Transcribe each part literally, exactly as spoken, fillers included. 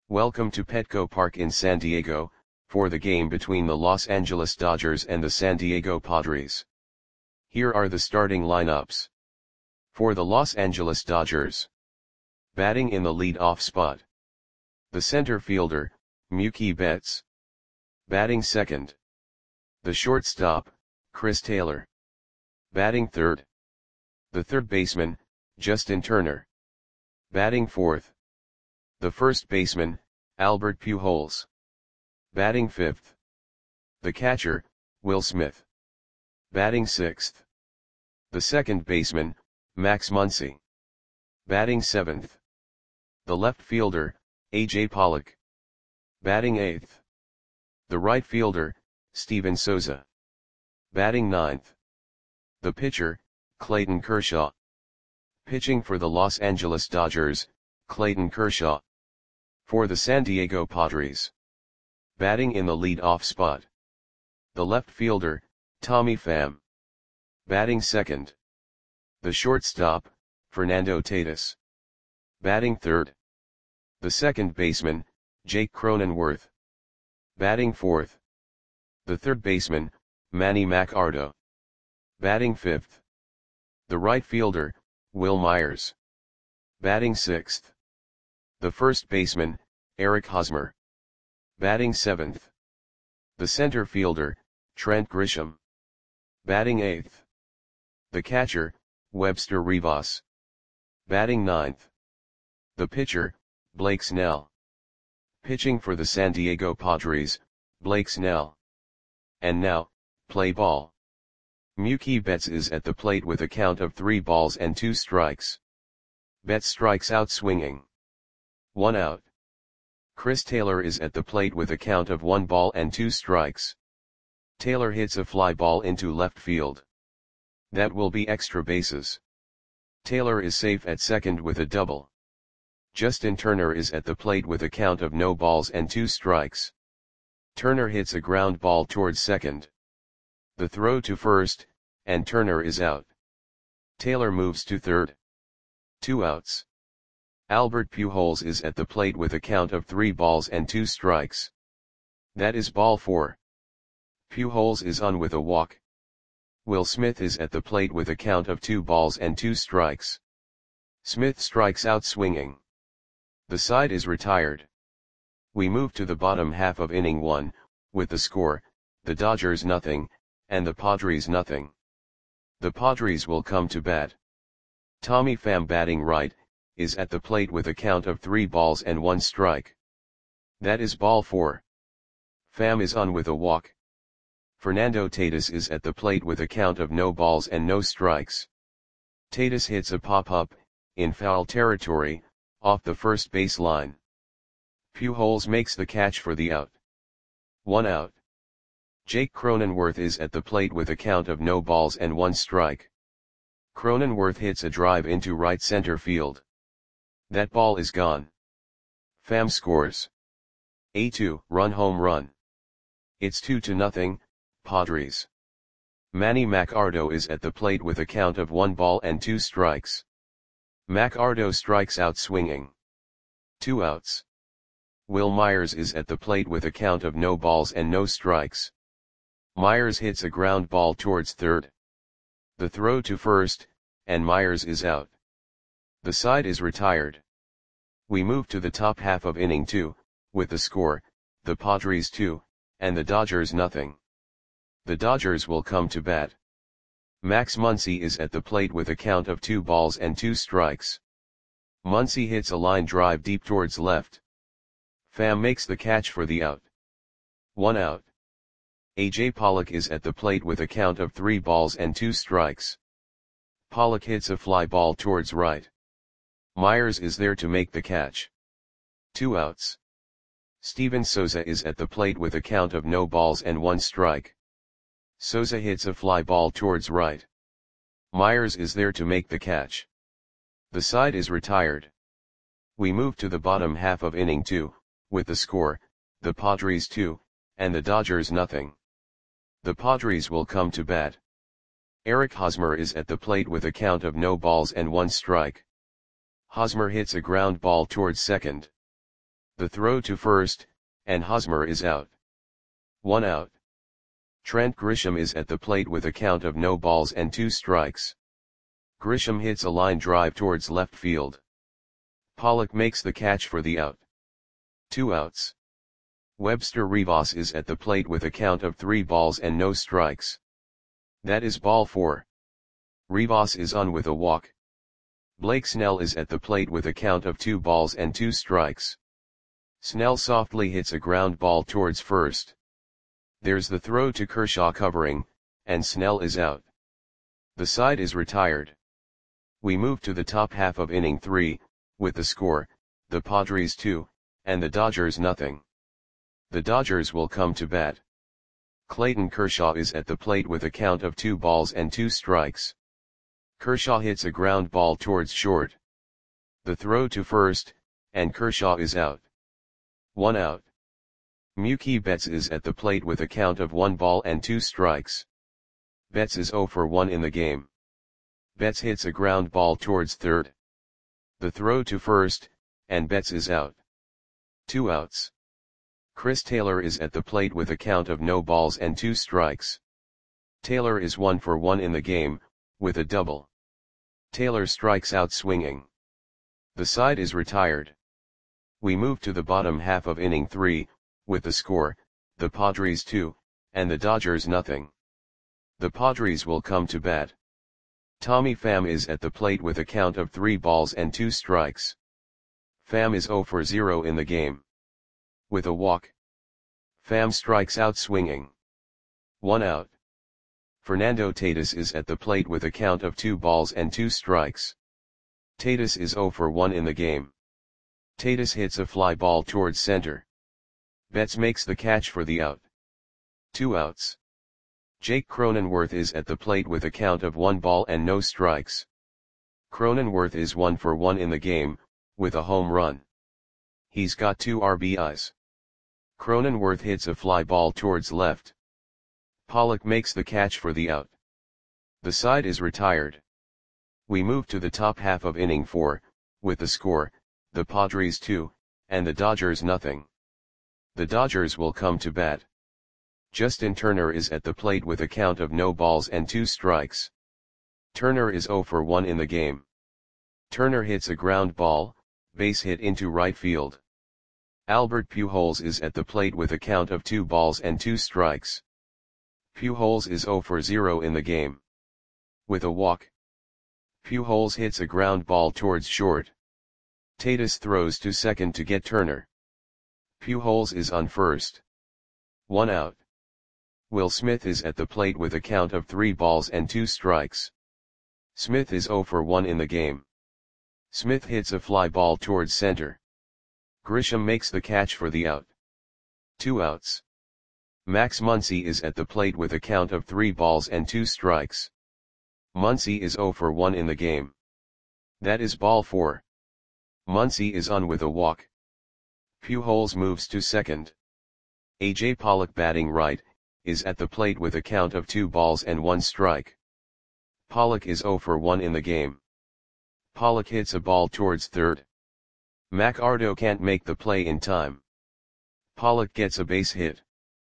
Welcome to Petco Park in San Diego, for the game between the Los Angeles Dodgers and the San Diego Padres. Here are the starting lineups. For the Los Angeles Dodgers. Batting in the lead-off spot. The center fielder, Mookie Betts. Batting second. The shortstop, Chris Taylor. Batting third. The third baseman, Justin Turner. Batting fourth. The first baseman, Albert Pujols. Batting fifth. The catcher, Will Smith. Batting sixth. The second baseman, Max Muncy. Batting seventh. The left fielder, A J Pollock. Batting eighth. The right fielder, Steven Souza. Batting ninth. The pitcher, Clayton Kershaw. Pitching for the Los Angeles Dodgers, Clayton Kershaw. For the San Diego Padres. Batting in the lead-off spot. The left fielder, Tommy Pham. Batting second. The shortstop, Fernando Tatis. Batting third. The second baseman, Jake Cronenworth. Batting fourth. The third baseman, Manny Machado. Batting fifth. The right fielder, Wil Myers. Batting sixth. The first baseman, Eric Hosmer. Batting seventh. The center fielder, Trent Grisham. Batting eighth. The catcher, Webster Rivas. Batting ninth. The pitcher, Blake Snell. Pitching for the San Diego Padres, Blake Snell. And now, play ball. Mookie Betts is at the plate with a count of three balls and two strikes. Betts strikes out swinging. One out. Chris Taylor is at the plate with a count of one ball and two strikes. Taylor hits a fly ball into left field. That will be extra bases. Taylor is safe at second with a double. Justin Turner is at the plate with a count of no balls and two strikes. Turner hits a ground ball towards second. The throw to first, and Turner is out. Taylor moves to third. Two outs. Albert Pujols is at the plate with a count of three balls and two strikes. That is ball four. Pujols is on with a walk. Will Smith is at the plate with a count of two balls and two strikes. Smith strikes out swinging. The side is retired. We move to the bottom half of inning one, with the score, the Dodgers nothing, and the Padres nothing. The Padres will come to bat. Tommy Pham batting right, is at the plate with a count of three balls and one strike. That is ball four. Pham is on with a walk. Fernando Tatis is at the plate with a count of no balls and no strikes. Tatis hits a pop-up, in foul territory, off the first base line. Pujols makes the catch for the out. One out. Jake Cronenworth is at the plate with a count of no balls and one strike. Cronenworth hits a drive into right center field. That ball is gone. Pham scores a two-run home run. It's two to nothing, Padres. Manny Machado is at the plate with a count of one ball and two strikes. Machado strikes out swinging. Two outs. Wil Myers is at the plate with a count of no balls and no strikes. Myers hits a ground ball towards third. The throw to first, and Myers is out. The side is retired. We move to the top half of inning two, with the score, the Padres two, and the Dodgers nothing. The Dodgers will come to bat. Max Muncy is at the plate with a count of two balls and two strikes. Muncy hits a line drive deep towards left. Pham makes the catch for the out. One out. A J Pollock is at the plate with a count of three balls and two strikes. Pollock hits a fly ball towards right. Myers is there to make the catch. Two outs. Steven Souza is at the plate with a count of no balls and one strike. Souza hits a fly ball towards right. Myers is there to make the catch. The side is retired. We move to the bottom half of inning two, with the score, the Padres two, and the Dodgers nothing. The Padres will come to bat. Eric Hosmer is at the plate with a count of no balls and one strike. Hosmer hits a ground ball towards second. The throw to first, and Hosmer is out. One out. Trent Grisham is at the plate with a count of no balls and two strikes. Grisham hits a line drive towards left field. Pollock makes the catch for the out. Two outs. Webster Rivas is at the plate with a count of three balls and no strikes. That is ball four. Rivas is on with a walk. Blake Snell is at the plate with a count of two balls and two strikes. Snell softly hits a ground ball towards first. There's the throw to Kershaw covering, and Snell is out. The side is retired. We move to the top half of inning three, with the score, the Padres two, and the Dodgers nothing. The Dodgers will come to bat. Clayton Kershaw is at the plate with a count of two balls and two strikes. Kershaw hits a ground ball towards short. The throw to first, and Kershaw is out. One out. Mookie Betts is at the plate with a count of one ball and two strikes. Betts is oh for one in the game. Betts hits a ground ball towards third. The throw to first, and Betts is out. Two outs. Chris Taylor is at the plate with a count of no balls and two strikes. Taylor is one for one in the game, with a double. Taylor strikes out swinging. The side is retired. We move to the bottom half of inning three, with the score, the Padres two, and the Dodgers nothing. The Padres will come to bat. Tommy Pham is at the plate with a count of three balls and two strikes. Pham is oh for zero in the game. With a walk. Pham strikes out swinging. One out. Fernando Tatis is at the plate with a count of two balls and two strikes. Tatis is oh for one in the game. Tatis hits a fly ball towards center. Betts makes the catch for the out. Two outs. Jake Cronenworth is at the plate with a count of one ball and no strikes. Cronenworth is one for one in the game, with a home run. He's got two R B Is. Cronenworth hits a fly ball towards left. Pollock makes the catch for the out. The side is retired. We move to the top half of inning four, with the score, the Padres two, and the Dodgers nothing. The Dodgers will come to bat. Justin Turner is at the plate with a count of no balls and two strikes. Turner is oh for one in the game. Turner hits a ground ball, base hit into right field. Albert Pujols is at the plate with a count of two balls and two strikes. Pujols is oh for zero in the game. With a walk. Pujols hits a ground ball towards short. Tatis throws to second to get Turner. Pujols is on first. One out. Will Smith is at the plate with a count of three balls and two strikes. Smith is oh for one in the game. Smith hits a fly ball towards center. Grisham makes the catch for the out. Two outs. Max Muncy is at the plate with a count of three balls and two strikes. Muncy is oh for one in the game. That is ball four. Muncy is on with a walk. Pujols moves to second. A J Pollock, batting right, is at the plate with a count of two balls and one strike. Pollock is oh for one in the game. Pollock hits a ball towards third. McArdo can't make the play in time. Pollock gets a base hit.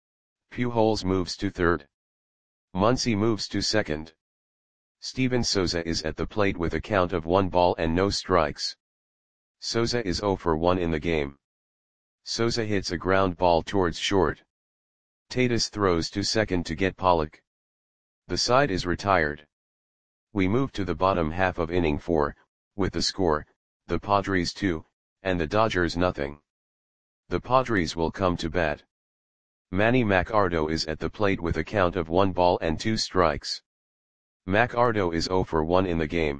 Pujols moves to third. Muncy moves to second. Steven Souza is at the plate with a count of one ball and no strikes. Souza is oh for one in the game. Souza hits a ground ball towards short. Tatis throws to second to get Pollock. The side is retired. We move to the bottom half of inning four, with the score, the Padres two, and the Dodgers nothing. The Padres will come to bat. Manny McArdo is at the plate with a count of one ball and two strikes. McArdo is oh for one in the game.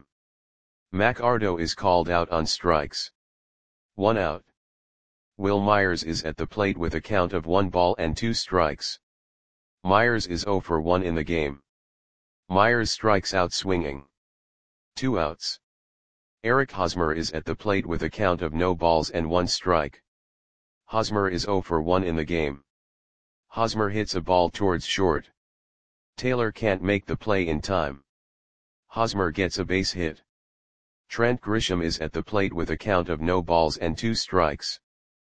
McArdo is called out on strikes. One out. Will Myers is at the plate with a count of one ball and two strikes. Myers is oh for one in the game. Myers strikes out swinging. Two outs. Eric Hosmer is at the plate with a count of no balls and one strike. Hosmer is oh for one in the game. Hosmer hits a ball towards short. Taylor can't make the play in time. Hosmer gets a base hit. Trent Grisham is at the plate with a count of no balls and two strikes.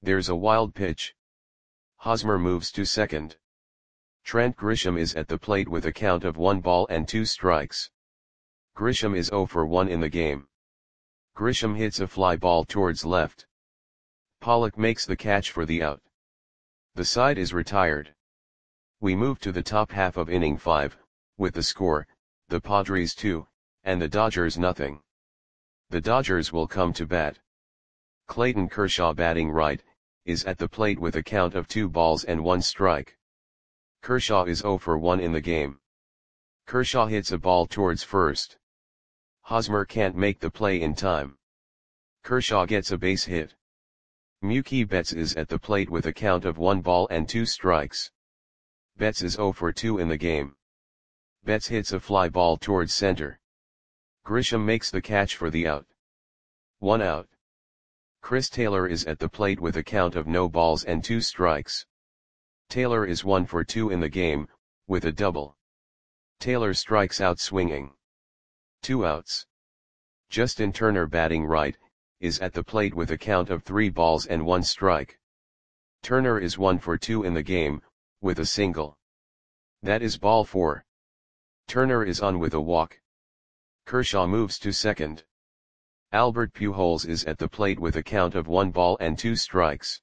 There's a wild pitch. Hosmer moves to second. Trent Grisham is at the plate with a count of one ball and two strikes. Grisham is zero for one in the game. Grisham hits a fly ball towards left. Pollock makes the catch for the out. The side is retired. We move to the top half of inning five, with the score, the Padres two, and the Dodgers nothing. The Dodgers will come to bat. Clayton Kershaw, batting right, is at the plate with a count of two balls and one strike. Kershaw is zero for one in the game. Kershaw hits a ball towards first. Hosmer can't make the play in time. Kershaw gets a base hit. Mookie Betts is at the plate with a count of one ball and two strikes. Betts is zero for two in the game. Betts hits a fly ball towards center. Grisham makes the catch for the out. One out. Chris Taylor is at the plate with a count of no balls and two strikes. Taylor is one for two in the game, with a double. Taylor strikes out swinging. Two outs. Justin Turner, batting right, is at the plate with a count of three balls and one strike. Turner is one for two in the game, with a single. That is ball four. Turner is on with a walk. Kershaw moves to second. Albert Pujols is at the plate with a count of one ball and two strikes.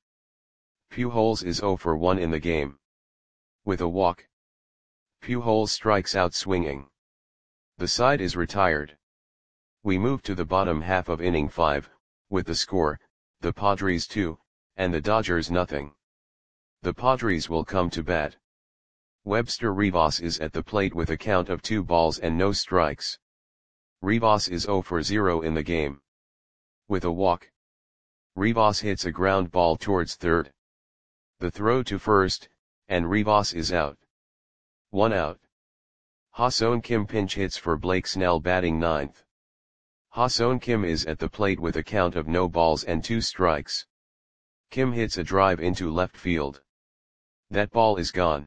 Pujols is zero for one in the game. With a walk. Pujols strikes out swinging. The side is retired. We move to the bottom half of inning five, with the score, the Padres two, and the Dodgers nothing. The Padres will come to bat. Webster Rivas is at the plate with a count of two balls and no strikes. Rivas is zero for zero in the game. With a walk. Rivas hits a ground ball towards third. The throw to first, and Rivas is out. One out. Ha-Seong Kim pinch hits for Blake Snell, batting ninth. Ha-Seong Kim is at the plate with a count of no balls and two strikes. Kim hits a drive into left field. That ball is gone.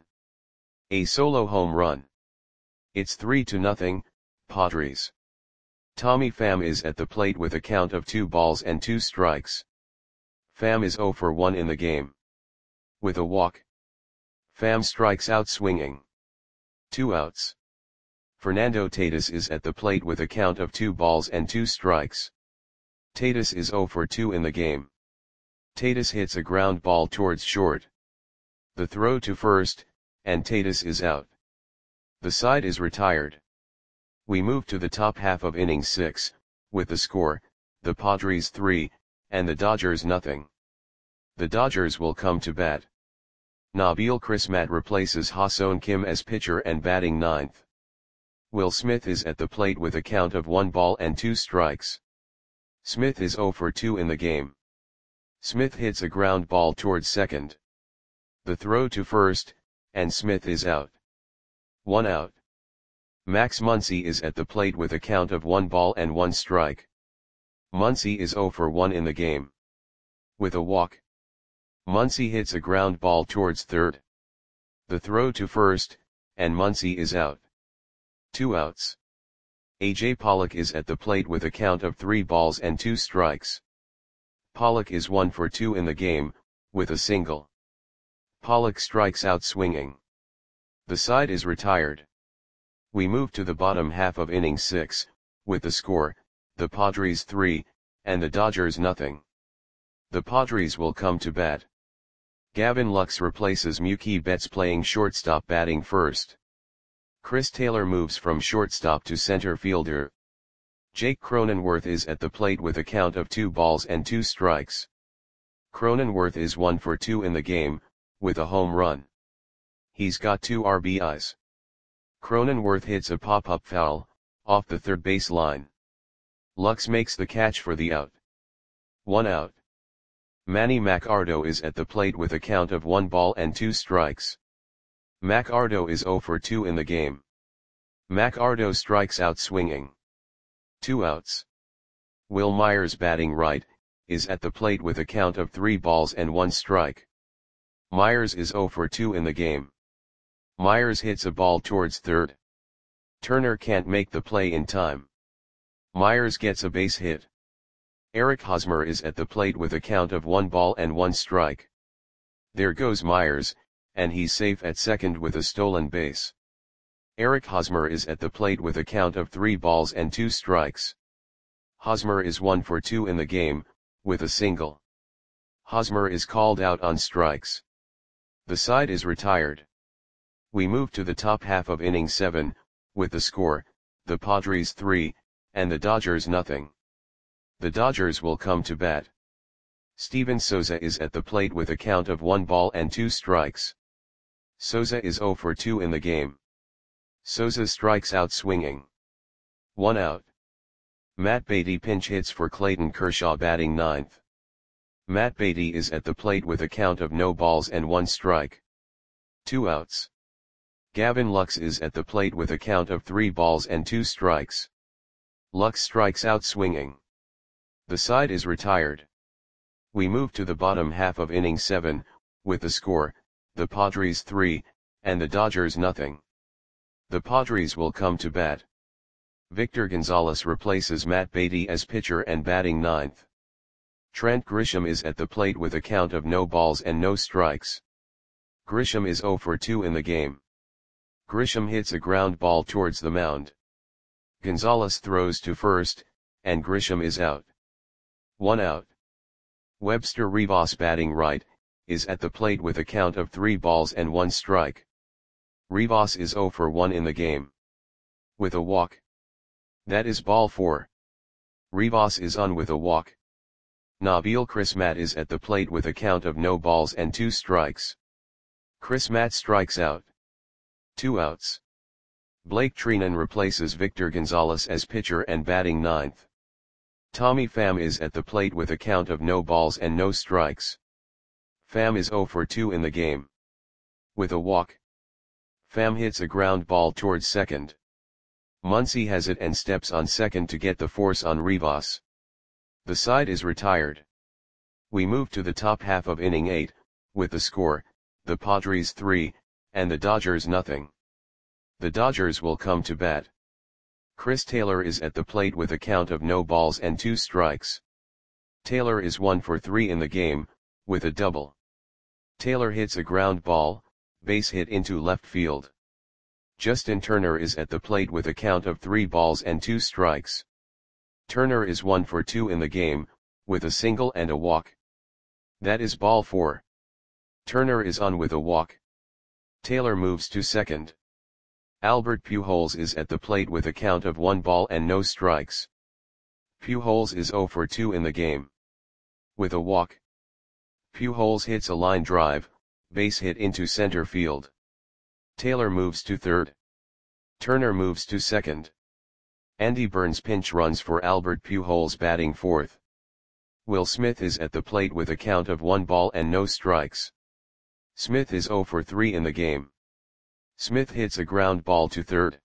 A solo home run. It's three to nothing, Padres. Tommy Pham is at the plate with a count of two balls and two strikes. Pham is zero for one in the game. With a walk. Pham strikes out swinging. Two outs. Fernando Tatis is at the plate with a count of two balls and two strikes. Tatis is zero for two in the game. Tatis hits a ground ball towards short. The throw to first, and Tatis is out. The side is retired. We move to the top half of inning six, with the score, the Padres three, and the Dodgers nothing. The Dodgers will come to bat. Nabil Crismatt replaces Ha-Seong Kim as pitcher and batting ninth. Will Smith is at the plate with a count of one ball and two strikes. Smith is zero for two in the game. Smith hits a ground ball towards second. The throw to first, and Smith is out. One out. Max Muncy is at the plate with a count of one ball and one strike. Muncy is zero for one in the game. With a walk. Muncy hits a ground ball towards third. The throw to first, and Muncy is out. Two outs. A J Pollock is at the plate with a count of three balls and two strikes. Pollock is one for two in the game, with a single. Pollock strikes out swinging. The side is retired. We move to the bottom half of inning six, with the score, the Padres three, and the Dodgers nothing. The Padres will come to bat. Gavin Lux replaces Mookie Betts playing shortstop, batting first. Chris Taylor moves from shortstop to center fielder. Jake Cronenworth is at the plate with a count of two balls and two strikes. Cronenworth is one for two in the game, with a home run. He's got two R B Is. Cronenworth hits a pop-up foul, off the third base line. Lux makes the catch for the out. One out. Manny Machado is at the plate with a count of one ball and two strikes. Machado is zero for two in the game. Machado strikes out swinging. Two outs. Will Myers, batting right, is at the plate with a count of three balls and one strike. Myers is zero for two in the game. Myers hits a ball towards third. Turner can't make the play in time. Myers gets a base hit. Eric Hosmer is at the plate with a count of one ball and one strike. There goes Myers, and he's safe at second with a stolen base. Eric Hosmer is at the plate with a count of three balls and two strikes. Hosmer is one for two in the game, with a single. Hosmer is called out on strikes. The side is retired. We move to the top half of inning seven, with the score, the Padres three, and the Dodgers nothing. The Dodgers will come to bat. Steven Souza is at the plate with a count of one ball and two strikes. Souza is zero for two in the game. Souza strikes out swinging. One out. Matt Beatty pinch hits for Clayton Kershaw batting ninth. Matt Beatty is at the plate with a count of no balls and one strike. Two outs. Gavin Lux is at the plate with a count of three balls and two strikes. Lux strikes out swinging. The side is retired. We move to the bottom half of inning seven, with the score, the Padres three, and the Dodgers nothing. The Padres will come to bat. Victor Gonzalez replaces Matt Beatty as pitcher and batting ninth. Trent Grisham is at the plate with a count of no balls and no strikes. Grisham is zero for two in the game. Grisham hits a ground ball towards the mound. Gonzalez throws to first, and Grisham is out. One out. Webster Rivas batting right, is at the plate with a count of three balls and one strike. Rivas is zero for one in the game. With a walk. That is ball four. Rivas is on with a walk. Nabil Crismatt is at the plate with a count of no balls and two strikes. Crismatt strikes out. Two outs. Blake Treinen replaces Victor Gonzalez as pitcher and batting ninth. Tommy Pham is at the plate with a count of no balls and no strikes. Pham is zero for two in the game. With a walk. Pham hits a ground ball towards second. Muncy has it and steps on second to get the force on Rivas. The side is retired. We move to the top half of inning eight, with the score, the Padres three, and the Dodgers nothing. The Dodgers will come to bat. Chris Taylor is at the plate with a count of no balls and two strikes. Taylor is one for three in the game, with a double. Taylor hits a ground ball, base hit into left field. Justin Turner is at the plate with a count of three balls and two strikes. Turner is one for two in the game, with a single and a walk. That is ball four. Turner is on with a walk. Taylor moves to second. Albert Pujols is at the plate with a count of one ball and no strikes. Pujols is zero for two in the game. With a walk. Pujols hits a line drive, base hit into center field. Taylor moves to third. Turner moves to second. Andy Burns pinch runs for Albert Pujols batting fourth. Will Smith is at the plate with a count of one ball and no strikes. Smith is zero for three in the game. Smith hits a ground ball to third.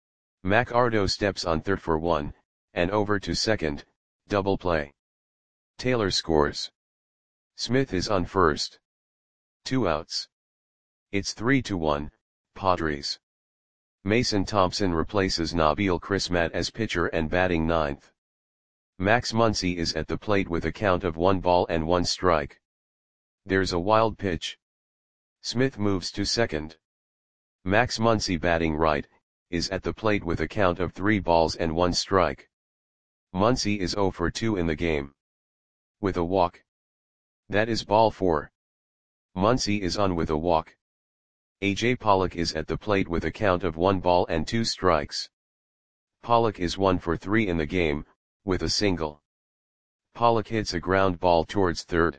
McArdo steps on third for one, and over to second, double play. Taylor scores. Smith is on first. Two outs. It's three to one, Padres. Mason Thompson replaces Nabil Crismatt as pitcher and batting ninth. Max Muncy is at the plate with a count of one ball and one strike. There's a wild pitch. Smith moves to second. Max Muncy batting right, is at the plate with a count of three balls and one strike. Muncy is zero for two in the game. With a walk. That is ball four. Muncy is on with a walk. A J Pollock is at the plate with a count of one ball and two strikes. Pollock is one for three in the game, with a single. Pollock hits a ground ball towards third.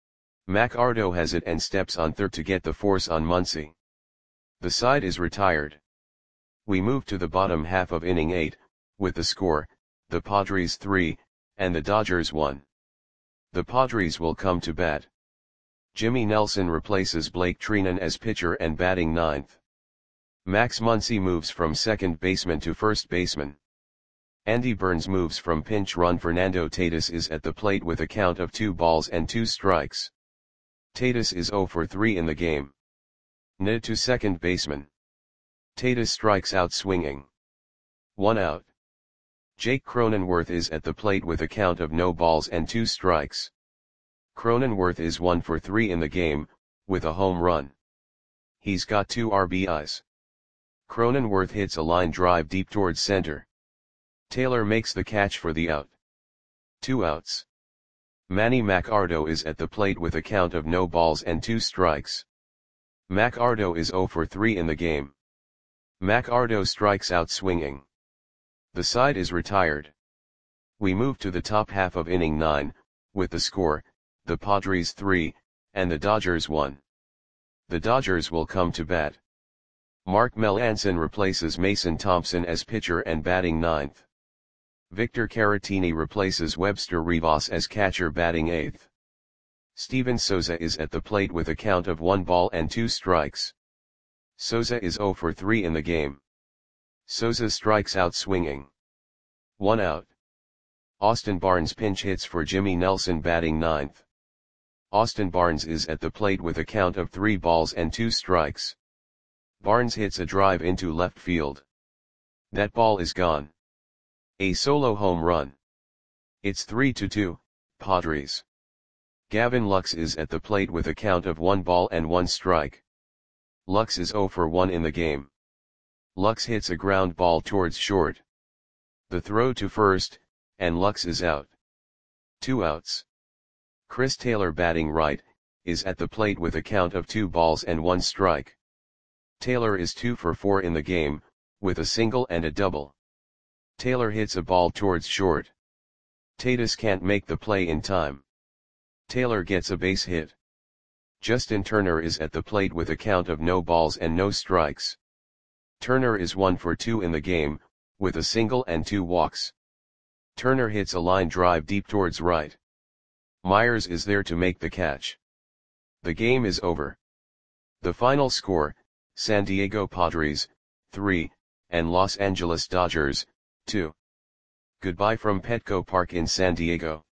McArdo has it and steps on third to get the force on Muncy. The side is retired. We move to the bottom half of inning eight, with the score, the Padres three, and the Dodgers one. The Padres will come to bat. Jimmy Nelson replaces Blake Treinen as pitcher and batting ninth. Max Muncy moves from second baseman to first baseman. Andy Burns moves from pinch run. Fernando Tatis is at the plate with a count of two balls and two strikes. Tatis is zero for three in the game. Ned to second baseman. Tatis strikes out swinging. One out. Jake Cronenworth is at the plate with a count of no balls and two strikes. Cronenworth is one for three in the game, with a home run. He's got two R B Is. Cronenworth hits a line drive deep towards center. Taylor makes the catch for the out. Two outs. Manny Machado is at the plate with a count of no balls and two strikes. Machado is zero for three in the game. Machado strikes out swinging. The side is retired. We move to the top half of inning nine, with the score, the Padres three, and the Dodgers one. The Dodgers will come to bat. Mark Melancon replaces Mason Thompson as pitcher and batting ninth. Victor Caratini replaces Webster Rivas as catcher batting eighth. Steven Souza is at the plate with a count of one ball and two strikes. Souza is zero for three in the game. Souza strikes out swinging. One out. Austin Barnes pinch hits for Jimmy Nelson batting ninth. Austin Barnes is at the plate with a count of three balls and two strikes. Barnes hits a drive into left field. That ball is gone. A solo home run. It's three to two, Padres. Gavin Lux is at the plate with a count of one ball and one strike. Lux is zero for one in the game. Lux hits a ground ball towards short. The throw to first, and Lux is out. Two outs. Chris Taylor batting right, is at the plate with a count of two balls and one strike. Taylor is two for four in the game, with a single and a double. Taylor hits a ball towards short. Tatis can't make the play in time. Taylor gets a base hit. Justin Turner is at the plate with a count of no balls and no strikes. Turner is one for two in the game, with a single and two walks. Turner hits a line drive deep towards right. Myers is there to make the catch. The game is over. The final score, San Diego Padres, three, and Los Angeles Dodgers, two. Goodbye from Petco Park in San Diego.